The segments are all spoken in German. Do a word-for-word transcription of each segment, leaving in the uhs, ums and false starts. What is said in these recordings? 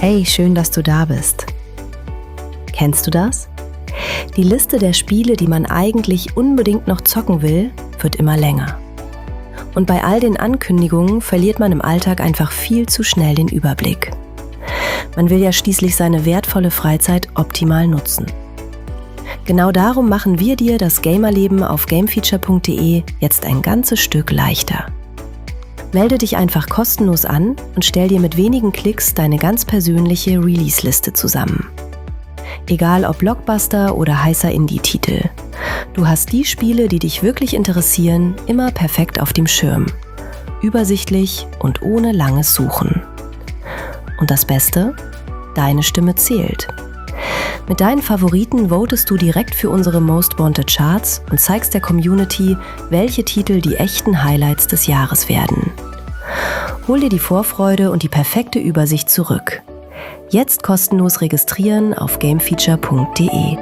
Hey, schön, dass du da bist. Kennst du das? Die Liste der Spiele, die man eigentlich unbedingt noch zocken will, wird immer länger. Und bei all den Ankündigungen verliert man im Alltag einfach viel zu schnell den Überblick. Man will ja schließlich seine wertvolle Freizeit optimal nutzen. Genau darum machen wir dir das Gamerleben auf gamefeature punkt de jetzt ein ganzes Stück leichter. Melde dich einfach kostenlos an und stell dir mit wenigen Klicks deine ganz persönliche Release-Liste zusammen. Egal ob Blockbuster oder heißer Indie-Titel. Du hast die Spiele, die dich wirklich interessieren, immer perfekt auf dem Schirm. Übersichtlich und ohne langes Suchen. Und das Beste? Deine Stimme zählt. Mit deinen Favoriten votest du direkt für unsere Most Wanted Charts und zeigst der Community, welche Titel die echten Highlights des Jahres werden. Hol dir die Vorfreude und die perfekte Übersicht zurück. Jetzt kostenlos registrieren auf gamefeature punkt de.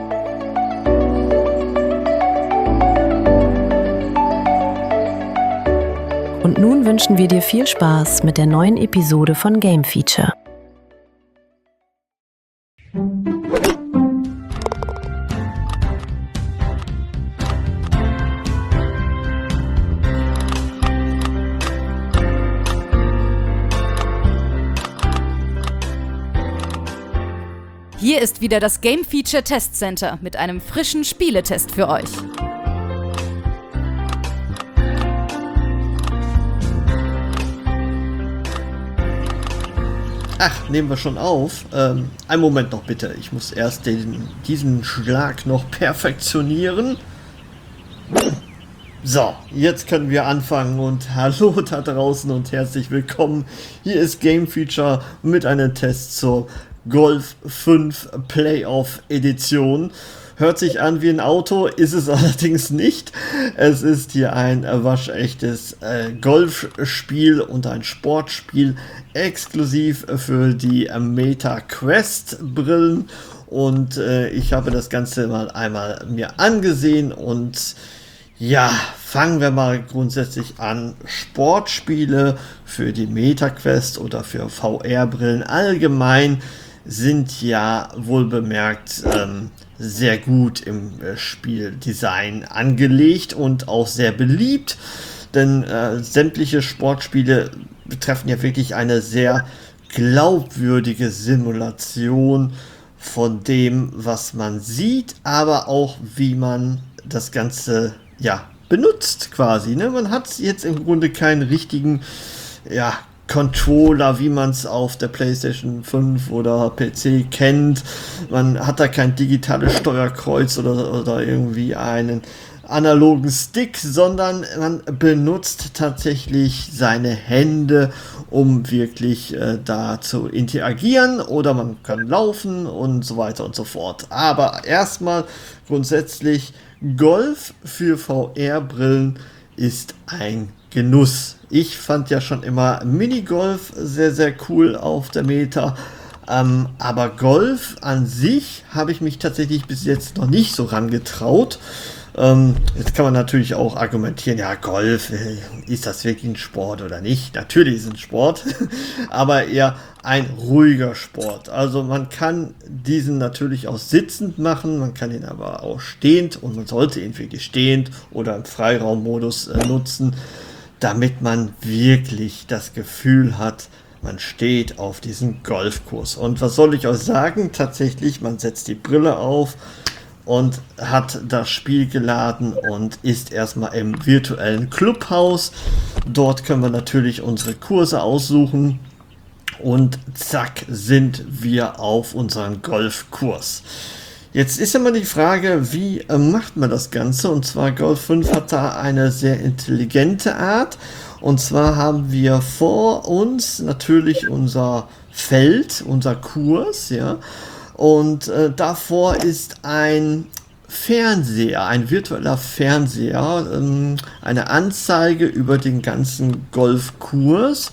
Und nun wünschen wir dir viel Spaß mit der neuen Episode von Game Feature. Hier ist wieder das Game Feature Test Center mit einem frischen Spieletest für euch. Ach, nehmen wir schon auf. Ähm, einen Moment noch bitte. Ich muss erst den, diesen Schlag noch perfektionieren. So, jetzt können wir anfangen und hallo da draußen und herzlich willkommen. Hier ist Game Feature mit einem Test zur Golf fünf Playoff Edition. Hört sich an wie ein Auto, ist es allerdings nicht. Es ist hier ein waschechtes äh, Golfspiel und ein Sportspiel exklusiv für die äh, Meta Quest Brillen. Und äh, ich habe das Ganze mal einmal mir angesehen und ja, fangen wir mal grundsätzlich an. Sportspiele für die Meta Quest oder für V R-Brillen allgemein sind ja wohl bemerkt ähm, sehr gut im äh, Spieldesign angelegt und auch sehr beliebt, denn äh, sämtliche Sportspiele betreffen ja wirklich eine sehr glaubwürdige Simulation von dem, was man sieht, aber auch wie man das Ganze ja benutzt quasi. Ne? Man hat jetzt im Grunde keinen richtigen ja Controller, wie man es auf der PlayStation fünf oder P C kennt. Man hat da kein digitales Steuerkreuz oder, oder irgendwie einen analogen Stick, sondern man benutzt tatsächlich seine Hände, um wirklich äh, da zu interagieren, oder man kann laufen und so weiter und so fort. Aber erstmal grundsätzlich Golf für V R-Brillen ist ein Genuss. Ich fand ja schon immer Minigolf sehr, sehr cool auf der Meta. Ähm, aber Golf an sich habe ich mich tatsächlich bis jetzt noch nicht so rangetraut. Ähm, jetzt kann man natürlich auch argumentieren, ja, Golf, äh, ist das wirklich ein Sport oder nicht? Natürlich ist es ein Sport, aber eher ein ruhiger Sport. Also man kann diesen natürlich auch sitzend machen, man kann ihn aber auch stehend, und man sollte ihn wirklich stehend oder im Freiraummodus äh, nutzen, damit man wirklich das Gefühl hat, man steht auf diesem Golfkurs. Und was soll ich euch sagen? Tatsächlich, man setzt die Brille auf und hat das Spiel geladen und ist erstmal im virtuellen Clubhaus. Dort können wir natürlich unsere Kurse aussuchen und zack, sind wir auf unserem Golfkurs. Jetzt ist immer die Frage, wie äh, macht man das Ganze? Und zwar Golf fünf hat da eine sehr intelligente Art. Und zwar haben wir vor uns natürlich unser Feld, unser Kurs, ja. Und äh, davor ist ein Fernseher, ein virtueller Fernseher, ähm, eine Anzeige über den ganzen Golfkurs.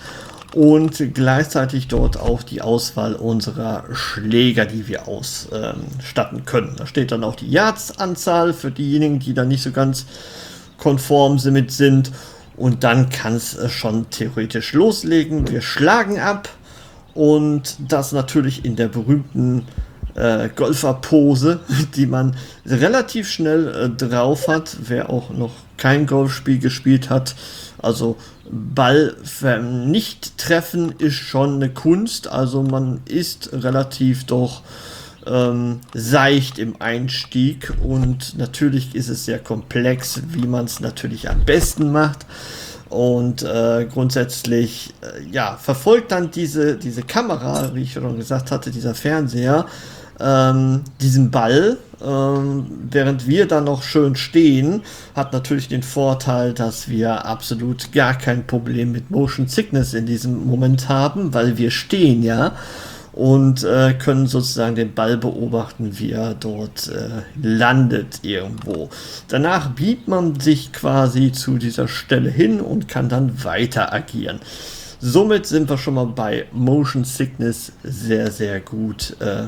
Und gleichzeitig dort auch die Auswahl unserer Schläger, die wir ausstatten können. Da steht dann auch die Yards-Anzahl für diejenigen, die da nicht so ganz konform damit sind. Und dann kann es schon theoretisch loslegen. Wir schlagen ab und das natürlich in der berühmten äh, Golferpose, die man relativ schnell äh, drauf hat, wer auch noch kein Golfspiel gespielt hat. Also Ball nicht treffen ist schon eine Kunst, also man ist relativ doch ähm, seicht im Einstieg und natürlich ist es sehr komplex, wie man es natürlich am besten macht. Und äh, grundsätzlich äh, ja, verfolgt dann diese, diese Kamera, wie ich schon gesagt hatte, dieser Fernseher, ähm, diesen Ball, ähm, während wir dann noch schön stehen, hat natürlich den Vorteil, dass wir absolut gar kein Problem mit Motion Sickness in diesem Moment haben, weil wir stehen ja und äh, können sozusagen den Ball beobachten, wie er dort äh, landet irgendwo. Danach beamt man sich quasi zu dieser Stelle hin und kann dann weiter agieren. Somit sind wir schon mal bei Motion Sickness sehr, sehr gut äh,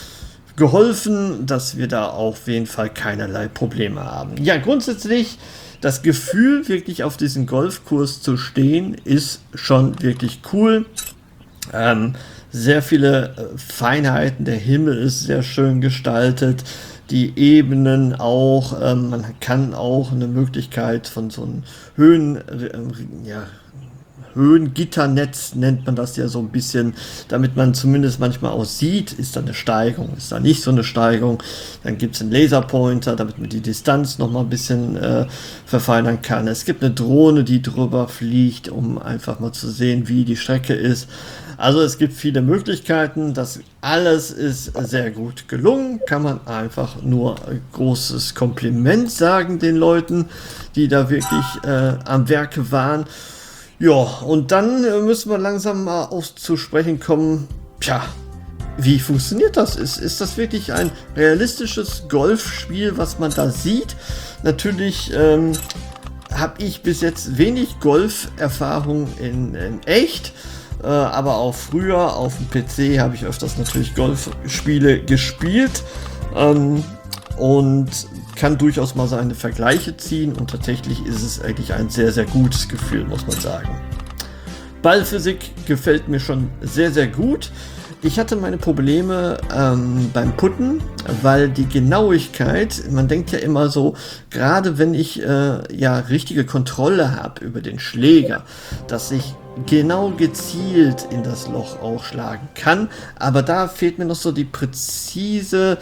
geholfen, dass wir da auf jeden Fall keinerlei Probleme haben. Ja, grundsätzlich das Gefühl, wirklich auf diesem Golfkurs zu stehen, ist schon wirklich cool. Ähm, sehr viele äh, Feinheiten, der Himmel ist sehr schön gestaltet, die Ebenen auch, ähm, man kann auch eine Möglichkeit von so einem Höhen, äh, ja, Höhengitternetz nennt man das ja so ein bisschen, damit man zumindest manchmal auch sieht, ist da eine Steigung, ist da nicht so eine Steigung. Dann gibt es einen Laserpointer, damit man die Distanz noch mal ein bisschen äh, verfeinern kann. Es gibt eine Drohne, die drüber fliegt, um einfach mal zu sehen, wie die Strecke ist. Also es gibt viele Möglichkeiten, das alles ist sehr gut gelungen, kann man einfach nur ein großes Kompliment sagen den Leuten, die da wirklich äh, am Werke waren. Ja, und dann äh, müssen wir langsam mal auf zu sprechen kommen, tja, wie funktioniert das? Ist, ist das wirklich ein realistisches Golfspiel, was man da sieht? Natürlich ähm, habe ich bis jetzt wenig Golferfahrung in, in echt, äh, aber auch früher auf dem P C habe ich öfters natürlich Golfspiele gespielt ähm, und kann durchaus mal seine Vergleiche ziehen und tatsächlich ist es eigentlich ein sehr, sehr gutes Gefühl, muss man sagen. Ballphysik gefällt mir schon sehr, sehr gut. Ich hatte meine Probleme ähm, beim Putten, weil die Genauigkeit, man denkt ja immer so, gerade wenn ich äh, ja richtige Kontrolle habe über den Schläger, dass ich genau gezielt in das Loch auch schlagen kann, aber da fehlt mir noch so die präzise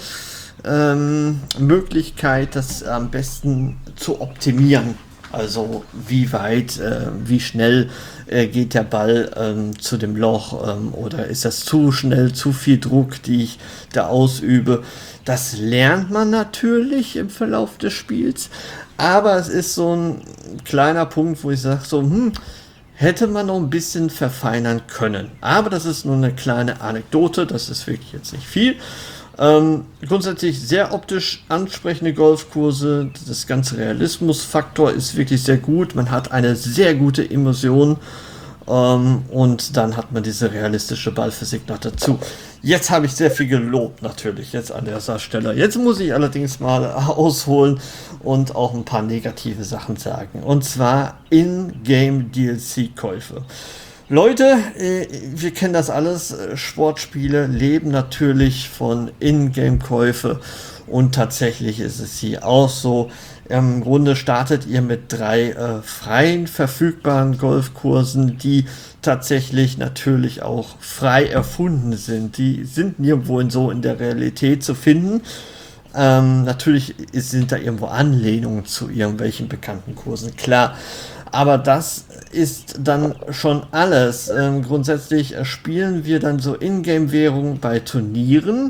Ähm, Möglichkeit, das am besten zu optimieren. Also wie weit, äh, wie schnell äh, geht der Ball ähm, zu dem Loch ähm, oder ist das zu schnell, zu viel Druck, die ich da ausübe. Das lernt man natürlich im Verlauf des Spiels, aber es ist so ein kleiner Punkt, wo ich sage so, hm, hätte man noch ein bisschen verfeinern können. Aber das ist nur eine kleine Anekdote, das ist wirklich jetzt nicht viel. Ähm, grundsätzlich sehr optisch ansprechende Golfkurse, das ganze Realismusfaktor ist wirklich sehr gut, man hat eine sehr gute Immersion ähm, und dann hat man diese realistische Ballphysik noch dazu. Jetzt habe ich sehr viel gelobt natürlich, jetzt an dieser Stelle. Jetzt muss ich allerdings mal ausholen und auch ein paar negative Sachen sagen, und zwar In-Game-D L C-Käufe. Leute, wir kennen das alles, Sportspiele leben natürlich von Ingame-Käufe und tatsächlich ist es hier auch so. Im Grunde startet ihr mit drei äh, freien verfügbaren Golfkursen, die tatsächlich natürlich auch frei erfunden sind. Die sind nirgendwo in so in der Realität zu finden. Ähm, natürlich ist, sind da irgendwo Anlehnungen zu irgendwelchen bekannten Kursen, klar. Aber das ist dann schon alles. Ähm, grundsätzlich spielen wir dann so Ingame-Währung bei Turnieren.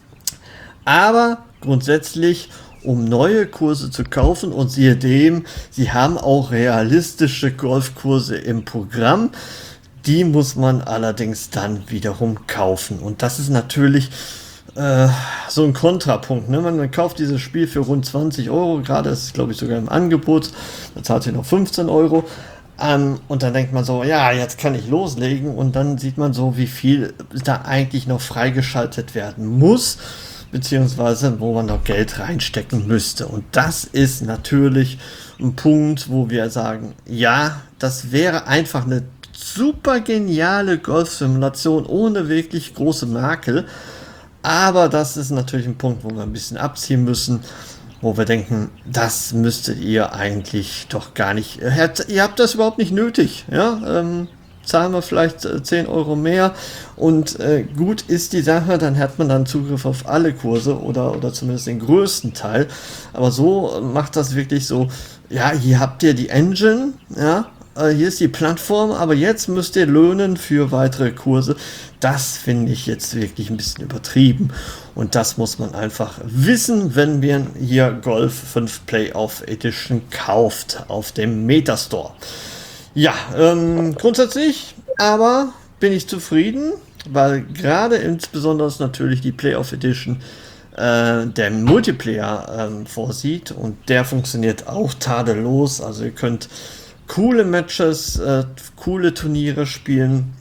Aber grundsätzlich, um neue Kurse zu kaufen, und siehe dem, sie haben auch realistische Golfkurse im Programm. Die muss man allerdings dann wiederum kaufen. Und das ist natürlich äh, so ein Kontrapunkt. Ne? Man, man kauft dieses Spiel für rund zwanzig Euro, gerade ist es, glaube ich, sogar im Angebot. Da zahlt ihr noch fünfzehn Euro. Ähm, und dann denkt man so, ja, jetzt kann ich loslegen. Und dann sieht man so, wie viel da eigentlich noch freigeschaltet werden muss, beziehungsweise wo man noch Geld reinstecken müsste. Und das ist natürlich ein Punkt, wo wir sagen, ja, das wäre einfach eine super geniale Golfsimulation ohne wirklich große Makel. Aber das ist natürlich ein Punkt, wo wir ein bisschen abziehen müssen, wo wir denken, das müsstet ihr eigentlich doch gar nicht, ihr habt das überhaupt nicht nötig, ja, ähm, zahlen wir vielleicht äh, zehn Euro mehr und äh, gut ist die Sache, dann hat man dann Zugriff auf alle Kurse oder, oder zumindest den größten Teil, aber so macht das wirklich so, ja, hier habt ihr die Engine, ja, hier ist die Plattform, aber jetzt müsst ihr löhnen für weitere Kurse. Das finde ich jetzt wirklich ein bisschen übertrieben. Und das muss man einfach wissen, wenn man hier Golf fünf Playoff Edition kauft auf dem Metastore. Ja, ähm, grundsätzlich aber bin ich zufrieden, weil gerade insbesondere natürlich die Playoff Edition äh, der Multiplayer äh, vorsieht und der funktioniert auch tadellos. Also ihr könnt coole Matches, äh, coole Turniere spielen.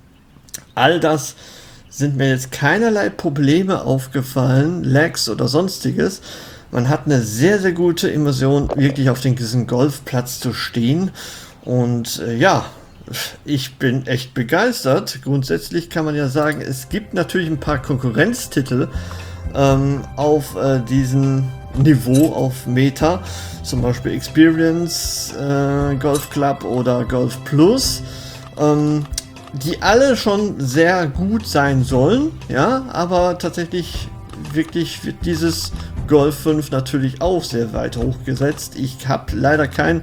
All das sind mir jetzt keinerlei Probleme aufgefallen, Lags oder sonstiges. Man hat eine sehr, sehr gute Immersion, wirklich auf diesem Golfplatz zu stehen. Und äh, ja, ich bin echt begeistert. Grundsätzlich kann man ja sagen, es gibt natürlich ein paar Konkurrenztitel ähm, auf äh, diesem Niveau, auf Meta, zum Beispiel Experience, äh, Golf Club oder Golf Plus, ähm, die alle schon sehr gut sein sollen, ja, aber tatsächlich wirklich wird dieses Golf fünf natürlich auch sehr weit hochgesetzt. Ich habe leider keinen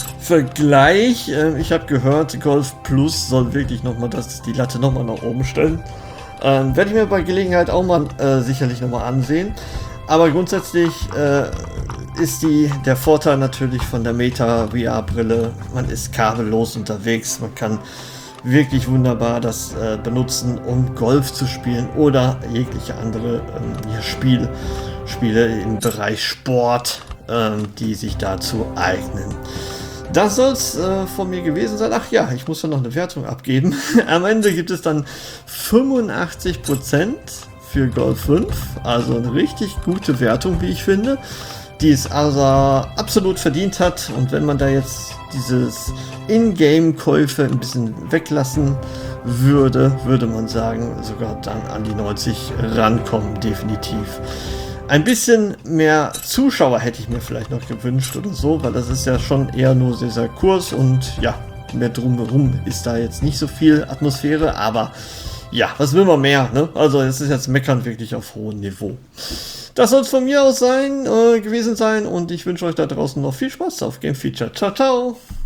Vergleich. Äh, ich habe gehört, Golf Plus soll wirklich nochmal das, die Latte nochmal nach oben stellen. Ähm, werde ich mir bei Gelegenheit auch mal äh, sicherlich nochmal ansehen. Aber grundsätzlich äh, ist die, der Vorteil natürlich von der Meta V R-Brille, man ist kabellos unterwegs, man kann wirklich wunderbar das äh, benutzen, um Golf zu spielen oder jegliche andere ähm, Spiel, Spiele im Bereich Sport, ähm, die sich dazu eignen. Das soll es äh, von mir gewesen sein. Ach ja, ich muss ja noch eine Wertung abgeben. Am Ende gibt es dann fünfundachtzig Prozent für Golf fünf, also eine richtig gute Wertung, wie ich finde, die es also absolut verdient hat. Und wenn man da jetzt dieses In-Game-Käufe ein bisschen weglassen würde, würde man sagen, sogar dann an die neunzig rankommen, definitiv. Ein bisschen mehr Zuschauer hätte ich mir vielleicht noch gewünscht oder so, weil das ist ja schon eher nur dieser Kurs und ja, mehr drumherum ist da jetzt nicht so viel Atmosphäre, aber ja, was will man mehr, ne? Also es ist jetzt Meckern wirklich auf hohem Niveau. Das soll es von mir aus sein, äh, gewesen sein und ich wünsche euch da draußen noch viel Spaß auf Game Feature. Ciao, ciao!